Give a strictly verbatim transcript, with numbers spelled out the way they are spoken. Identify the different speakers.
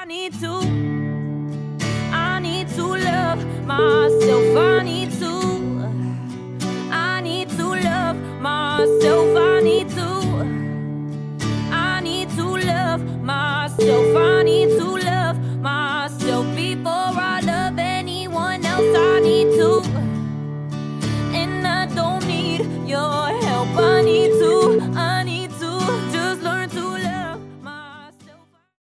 Speaker 1: need to. I need to love myself. I need to. I need to love myself. I need to. I need to love myself. I need to love myself before I love anyone else. I need to. And I don't need your